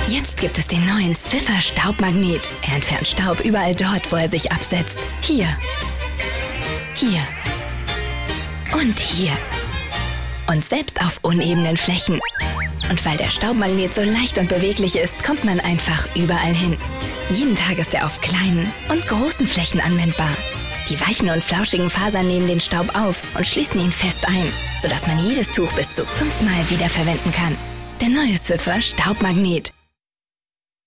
Jetzt gibt es den neuen Swiffer Staubmagnet. Er entfernt Staub überall dort, wo er sich absetzt. Hier. Hier. Und hier. Und selbst auf unebenen Flächen. Und weil der Staubmagnet so leicht und beweglich ist, kommt man einfach überall hin. Jeden Tag ist er auf kleinen und großen Flächen anwendbar. Die weichen und flauschigen Fasern nehmen den Staub auf und schließen ihn fest ein, sodass man jedes Tuch bis zu 5-mal wiederverwenden kann. Der neue Swiffer Staubmagnet.